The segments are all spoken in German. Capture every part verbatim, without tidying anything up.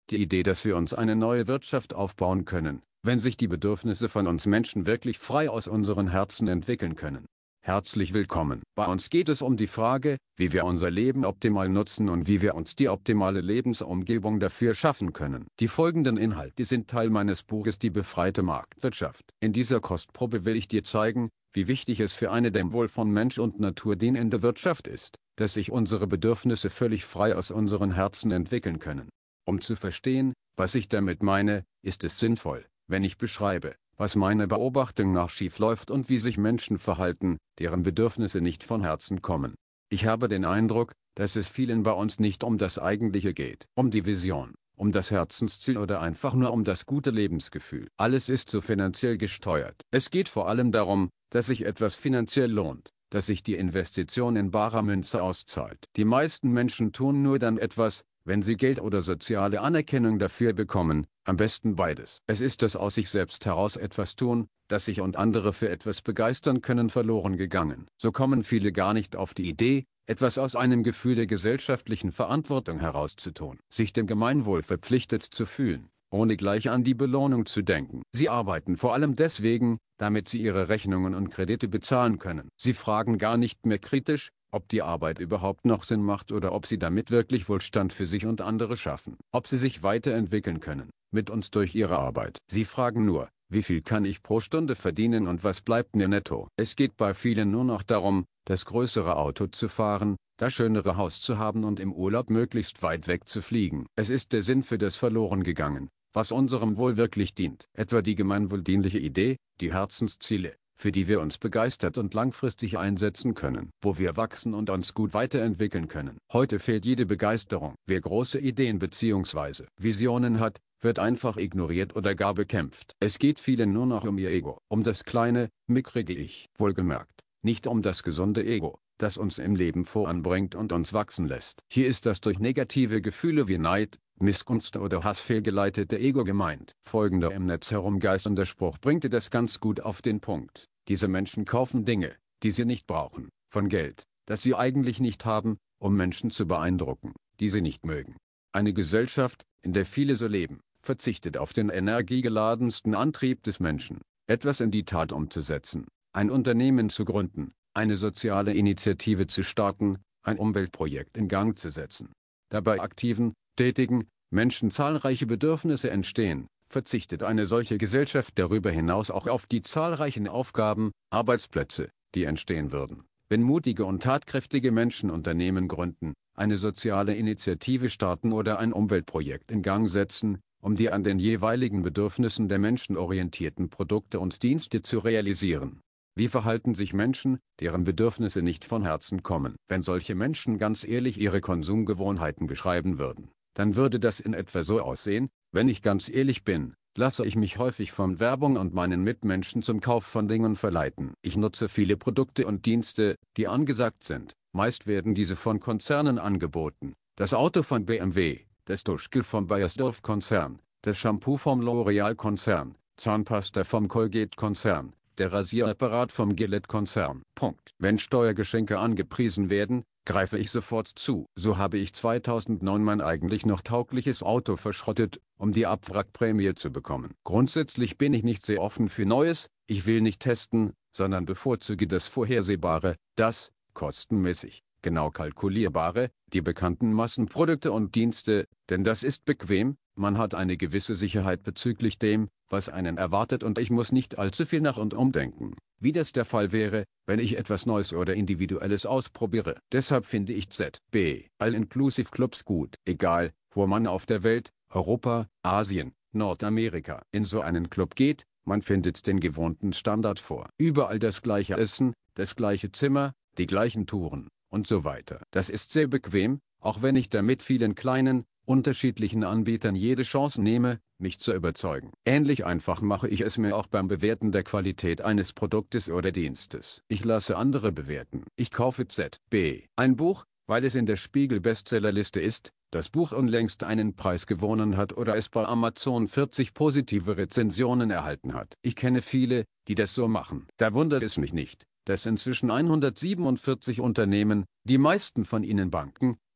Die Idee, dass wir uns eine neue Wirtschaft aufbauen können, wenn sich die Bedürfnisse von uns Menschen wirklich frei aus unseren Herzen entwickeln können. Herzlich willkommen. Bei uns geht es um die Frage, wie wir unser Leben optimal nutzen und wie wir uns die optimale Lebensumgebung dafür schaffen können. Die folgenden Inhalte sind Teil meines Buches Die befreite Marktwirtschaft. In dieser Kostprobe will ich dir zeigen, wie wichtig es für eine dem Wohl von Mensch und Natur dienende Wirtschaft ist, dass sich unsere Bedürfnisse völlig frei aus unseren Herzen entwickeln können. Um zu verstehen, was ich damit meine, ist es sinnvoll, wenn ich beschreibe, was meiner Beobachtung nach schief läuft und wie sich Menschen verhalten, deren Bedürfnisse nicht von Herzen kommen. Ich habe den Eindruck, dass es vielen bei uns nicht um das Eigentliche geht, um die Vision, um das Herzensziel oder einfach nur um das gute Lebensgefühl. Alles ist so finanziell gesteuert. Es geht vor allem darum, dass sich etwas finanziell lohnt, dass sich die Investition in barer Münze auszahlt. Die meisten Menschen tun nur dann etwas, wenn sie Geld oder soziale Anerkennung dafür bekommen, am besten beides. Es ist das aus sich selbst heraus etwas tun, das sich und andere für etwas begeistern können, verloren gegangen. So kommen viele gar nicht auf die Idee, etwas aus einem Gefühl der gesellschaftlichen Verantwortung heraus zu tun, sich dem Gemeinwohl verpflichtet zu fühlen, ohne gleich an die Belohnung zu denken. Sie arbeiten vor allem deswegen, damit sie ihre Rechnungen und Kredite bezahlen können. Sie fragen gar nicht mehr kritisch, ob die Arbeit überhaupt noch Sinn macht oder ob sie damit wirklich Wohlstand für sich und andere schaffen, ob sie sich weiterentwickeln können, mit uns durch ihre Arbeit. Sie fragen nur, wie viel kann ich pro Stunde verdienen und was bleibt mir netto. Es geht bei vielen nur noch darum, das größere Auto zu fahren, das schönere Haus zu haben und im Urlaub möglichst weit weg zu fliegen. Es ist der Sinn für das verloren gegangen, was unserem Wohl wirklich dient. Etwa die gemeinwohldienliche Idee, die Herzensziele, für die wir uns begeistert und langfristig einsetzen können, wo wir wachsen und uns gut weiterentwickeln können. Heute fehlt jede Begeisterung. Wer große Ideen bzw. Visionen hat, wird einfach ignoriert oder gar bekämpft. Es geht vielen nur noch um ihr Ego, um das kleine, mickrige Ich, wohlgemerkt, nicht um das gesunde Ego, das uns im Leben voranbringt und uns wachsen lässt. Hier ist das durch negative Gefühle wie Neid, Missgunst oder Hass fehlgeleitete Ego gemeint. Folgender im Netz herumgeisternde Spruch bringte das ganz gut auf den Punkt. Diese Menschen kaufen Dinge, die sie nicht brauchen, von Geld, das sie eigentlich nicht haben, um Menschen zu beeindrucken, die sie nicht mögen. Eine Gesellschaft, in der viele so leben, verzichtet auf den energiegeladensten Antrieb des Menschen, etwas in die Tat umzusetzen, ein Unternehmen zu gründen, eine soziale Initiative zu starten, ein Umweltprojekt in Gang zu setzen. Dabei aktiven, tätigen Menschen zahlreiche Bedürfnisse entstehen, verzichtet eine solche Gesellschaft darüber hinaus auch auf die zahlreichen Aufgaben, Arbeitsplätze, die entstehen würden, wenn mutige und tatkräftige Menschen Unternehmen gründen, eine soziale Initiative starten oder ein Umweltprojekt in Gang setzen, um die an den jeweiligen Bedürfnissen der Menschen orientierten Produkte und Dienste zu realisieren. Wie verhalten sich Menschen, deren Bedürfnisse nicht von Herzen kommen? Wenn solche Menschen ganz ehrlich ihre Konsumgewohnheiten beschreiben würden, dann würde das in etwa so aussehen: Wenn ich ganz ehrlich bin, lasse ich mich häufig von Werbung und meinen Mitmenschen zum Kauf von Dingen verleiten. Ich nutze viele Produkte und Dienste, die angesagt sind. Meist werden diese von Konzernen angeboten. Das Auto von B M W, das Duschgel vom Beiersdorf-Konzern, das Shampoo vom L'Oreal-Konzern, Zahnpasta vom Colgate-Konzern, der Rasierapparat vom Gillette-Konzern. Punkt. Wenn Steuergeschenke angepriesen werden, greife ich sofort zu. So habe ich zweitausendneun mein eigentlich noch taugliches Auto verschrottet, um die Abwrackprämie zu bekommen. Grundsätzlich bin ich nicht sehr offen für Neues, ich will nicht testen, sondern bevorzuge das Vorhersehbare, das, kostenmäßig, genau kalkulierbare, die bekannten Massenprodukte und Dienste, denn das ist bequem, man hat eine gewisse Sicherheit bezüglich dem, was einen erwartet und ich muss nicht allzu viel nach und umdenken, wie das der Fall wäre, wenn ich etwas Neues oder Individuelles ausprobiere. Deshalb finde ich Z B All-Inclusive Clubs gut, egal, wo man auf der Welt, Europa, Asien, Nordamerika, in so einen Club geht, man findet den gewohnten Standard vor. Überall das gleiche Essen, das gleiche Zimmer, die gleichen Touren und so weiter. Das ist sehr bequem, auch wenn ich damit vielen kleinen, unterschiedlichen Anbietern jede Chance nehme, mich zu überzeugen. Ähnlich einfach mache ich es mir auch beim Bewerten der Qualität eines Produktes oder Dienstes. Ich lasse andere bewerten. Ich kaufe Z B ein Buch, weil es in der Spiegel-Bestsellerliste ist, das Buch unlängst einen Preis gewonnen hat oder es bei Amazon vierzig positive Rezensionen erhalten hat. Ich kenne viele, die das so machen. Da wundert es mich nicht, dass inzwischen hundertsiebenundvierzig Unternehmen, die meisten von ihnen Banken,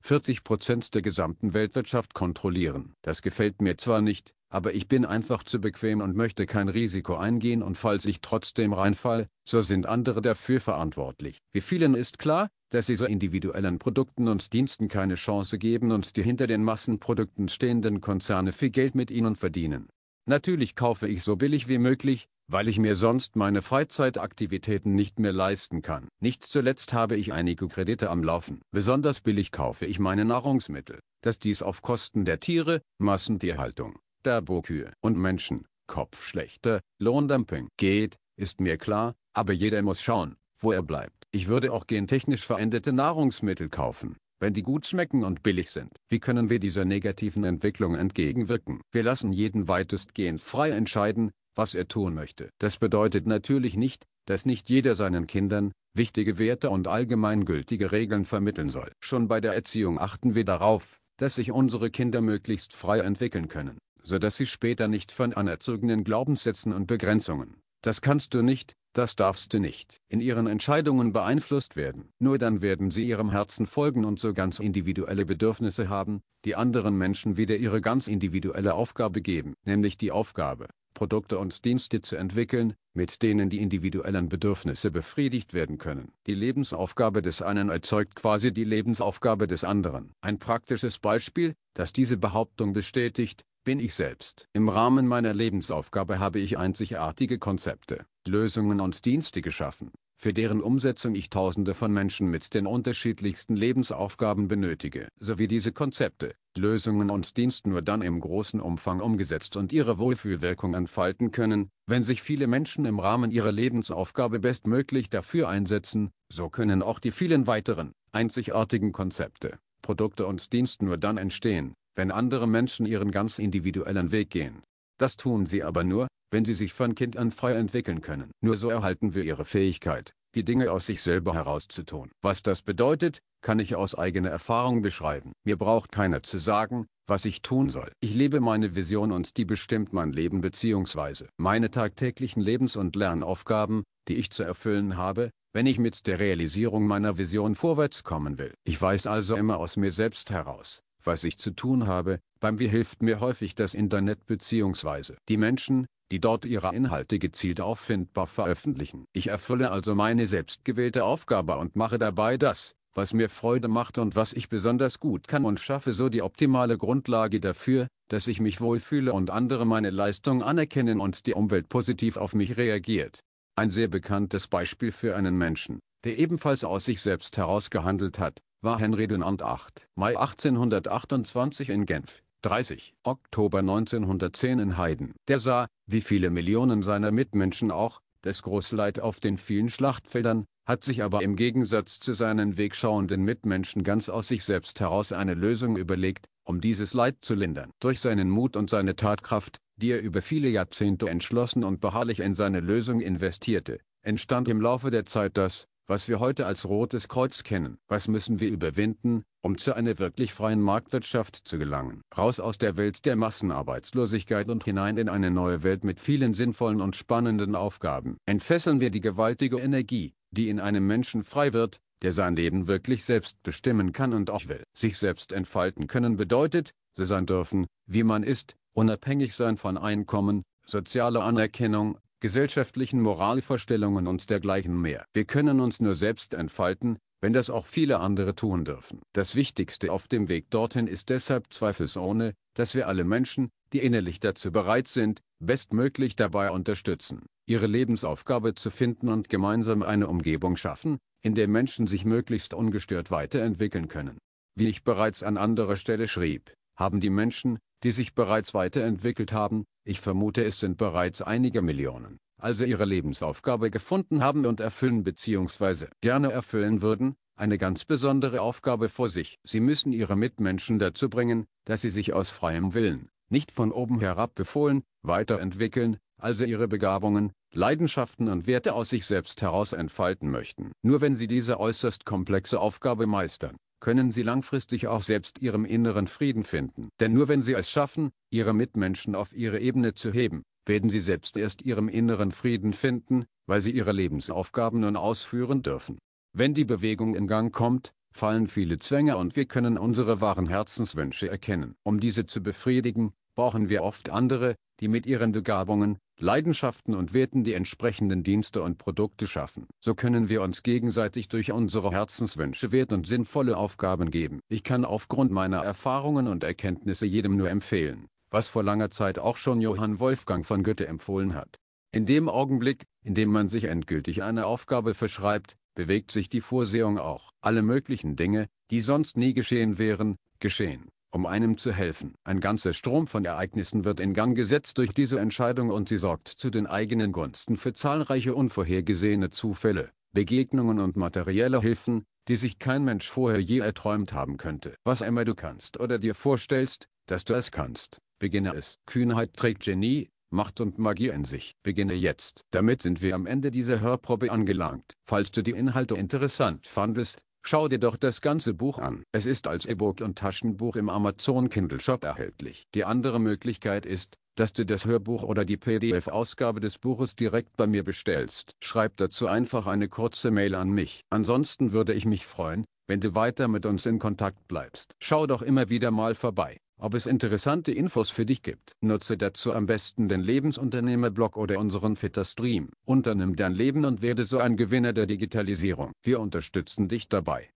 vierzig Prozent der gesamten Weltwirtschaft kontrollieren. Das gefällt mir zwar nicht, aber ich bin einfach zu bequem und möchte kein Risiko eingehen, und falls ich trotzdem reinfall, so sind andere dafür verantwortlich. Wie vielen ist klar, dass sie so individuellen Produkten und Diensten keine Chance geben und die hinter den Massenprodukten stehenden Konzerne viel Geld mit ihnen verdienen. Natürlich kaufe ich so billig wie möglich, weil ich mir sonst meine Freizeitaktivitäten nicht mehr leisten kann. Nicht zuletzt habe ich einige Kredite am Laufen. Besonders billig kaufe ich meine Nahrungsmittel. Dass dies auf Kosten der Tiere, Massentierhaltung, Turbokühe und Menschen, kopfschlechter Lohndumping geht, ist mir klar, aber jeder muss schauen, wo er bleibt. Ich würde auch gentechnisch veränderte Nahrungsmittel kaufen, wenn die gut schmecken und billig sind. Wie können wir dieser negativen Entwicklung entgegenwirken? Wir lassen jeden weitestgehend frei entscheiden, was er tun möchte. Das bedeutet natürlich nicht, dass nicht jeder seinen Kindern wichtige Werte und allgemeingültige Regeln vermitteln soll. Schon bei der Erziehung achten wir darauf, dass sich unsere Kinder möglichst frei entwickeln können, sodass sie später nicht von anerzogenen Glaubenssätzen und Begrenzungen, das kannst du nicht, das darfst du nicht, in ihren Entscheidungen beeinflusst werden. Nur dann werden sie ihrem Herzen folgen und so ganz individuelle Bedürfnisse haben, die anderen Menschen wieder ihre ganz individuelle Aufgabe geben, nämlich die Aufgabe, Produkte und Dienste zu entwickeln, mit denen die individuellen Bedürfnisse befriedigt werden können. Die Lebensaufgabe des einen erzeugt quasi die Lebensaufgabe des anderen. Ein praktisches Beispiel, das diese Behauptung bestätigt, bin ich selbst. Im Rahmen meiner Lebensaufgabe habe ich einzigartige Konzepte, Lösungen und Dienste geschaffen, für deren Umsetzung ich Tausende von Menschen mit den unterschiedlichsten Lebensaufgaben benötige, sowie diese Konzepte, Lösungen und Dienste nur dann im großen Umfang umgesetzt und ihre Wohlfühlwirkung entfalten können, wenn sich viele Menschen im Rahmen ihrer Lebensaufgabe bestmöglich dafür einsetzen. So können auch die vielen weiteren, einzigartigen Konzepte, Produkte und Dienste nur dann entstehen, wenn andere Menschen ihren ganz individuellen Weg gehen. Das tun sie aber nur, wenn sie sich von Kind an frei entwickeln können. Nur so erhalten wir ihre Fähigkeit, die Dinge aus sich selber herauszutun. Was das bedeutet, kann ich aus eigener Erfahrung beschreiben. Mir braucht keiner zu sagen, was ich tun soll. Ich lebe meine Vision und die bestimmt mein Leben bzw. meine tagtäglichen Lebens- und Lernaufgaben, die ich zu erfüllen habe, wenn ich mit der Realisierung meiner Vision vorwärts kommen will. Ich weiß also immer aus mir selbst heraus, was ich zu tun habe. Beim Wie hilft mir häufig das Internet bzw. die Menschen, die dort ihre Inhalte gezielt auffindbar veröffentlichen. Ich erfülle also meine selbstgewählte Aufgabe und mache dabei das, was mir Freude macht und was ich besonders gut kann, und schaffe so die optimale Grundlage dafür, dass ich mich wohlfühle und andere meine Leistung anerkennen und die Umwelt positiv auf mich reagiert. Ein sehr bekanntes Beispiel für einen Menschen, der ebenfalls aus sich selbst heraus gehandelt hat, war Henri Dunant. acht Mai achtzehnhundertachtundzwanzig in Genf, dreißig Oktober neunzehnhundertzehn in Haydn. Der sah, wie viele Millionen seiner Mitmenschen auch, das Großleid auf den vielen Schlachtfeldern, hat sich aber im Gegensatz zu seinen wegschauenden Mitmenschen ganz aus sich selbst heraus eine Lösung überlegt, um dieses Leid zu lindern. Durch seinen Mut und seine Tatkraft, die er über viele Jahrzehnte entschlossen und beharrlich in seine Lösung investierte, entstand im Laufe der Zeit das, was wir heute als Rotes Kreuz kennen. Was müssen wir überwinden, um zu einer wirklich freien Marktwirtschaft zu gelangen? Raus aus der Welt der Massenarbeitslosigkeit und hinein in eine neue Welt mit vielen sinnvollen und spannenden Aufgaben. Entfesseln wir die gewaltige Energie, die in einem Menschen frei wird, der sein Leben wirklich selbst bestimmen kann und auch will. Sich selbst entfalten können bedeutet, so sein dürfen, wie man ist, unabhängig sein von Einkommen, sozialer Anerkennung, gesellschaftlichen Moralvorstellungen und dergleichen mehr. Wir können uns nur selbst entfalten, wenn das auch viele andere tun dürfen. Das Wichtigste auf dem Weg dorthin ist deshalb zweifelsohne, dass wir alle Menschen, die innerlich dazu bereit sind, bestmöglich dabei unterstützen, ihre Lebensaufgabe zu finden und gemeinsam eine Umgebung schaffen, in der Menschen sich möglichst ungestört weiterentwickeln können. Wie ich bereits an anderer Stelle schrieb, haben die Menschen, die sich bereits weiterentwickelt haben, ich vermute es sind bereits einige Millionen, also ihre Lebensaufgabe gefunden haben und erfüllen bzw. gerne erfüllen würden, eine ganz besondere Aufgabe vor sich. Sie müssen ihre Mitmenschen dazu bringen, dass sie sich aus freiem Willen, nicht von oben herab befohlen, weiterentwickeln, also ihre Begabungen, Leidenschaften und Werte aus sich selbst heraus entfalten möchten. Nur wenn sie diese äußerst komplexe Aufgabe meistern, können sie langfristig auch selbst ihrem inneren Frieden finden. Denn nur wenn sie es schaffen, ihre Mitmenschen auf ihre Ebene zu heben, werden sie selbst erst ihrem inneren Frieden finden, weil sie ihre Lebensaufgaben nun ausführen dürfen. Wenn die Bewegung in Gang kommt, fallen viele Zwänge und wir können unsere wahren Herzenswünsche erkennen. Um diese zu befriedigen, brauchen wir oft andere, die mit ihren Begabungen, Leidenschaften und Werten die entsprechenden Dienste und Produkte schaffen. So können wir uns gegenseitig durch unsere Herzenswünsche wert und sinnvolle Aufgaben geben. Ich kann aufgrund meiner Erfahrungen und Erkenntnisse jedem nur empfehlen, was vor langer Zeit auch schon Johann Wolfgang von Goethe empfohlen hat. In dem Augenblick, in dem man sich endgültig eine Aufgabe verschreibt, bewegt sich die Vorsehung auch. Alle möglichen Dinge, die sonst nie geschehen wären, geschehen, um einem zu helfen. Ein ganzer Strom von Ereignissen wird in Gang gesetzt durch diese Entscheidung und sie sorgt zu den eigenen Gunsten für zahlreiche unvorhergesehene Zufälle, Begegnungen und materielle Hilfen, die sich kein Mensch vorher je erträumt haben könnte. Was immer du kannst oder dir vorstellst, dass du es kannst, beginne es. Kühnheit trägt Genie, Macht und Magie in sich. Beginne jetzt. Damit sind wir am Ende dieser Hörprobe angelangt. Falls du die Inhalte interessant fandest, schau dir doch das ganze Buch an. Es ist als E-Book und Taschenbuch im Amazon Kindle Shop erhältlich. Die andere Möglichkeit ist, dass du das Hörbuch oder die P D F-Ausgabe des Buches direkt bei mir bestellst. Schreib dazu einfach eine kurze Mail an mich. Ansonsten würde ich mich freuen, wenn du weiter mit uns in Kontakt bleibst. Schau doch immer wieder mal vorbei, ob es interessante Infos für dich gibt. Nutze dazu am besten den Lebensunternehmer-Blog oder unseren Fitter-Stream. Unternimm dein Leben und werde so ein Gewinner der Digitalisierung. Wir unterstützen dich dabei,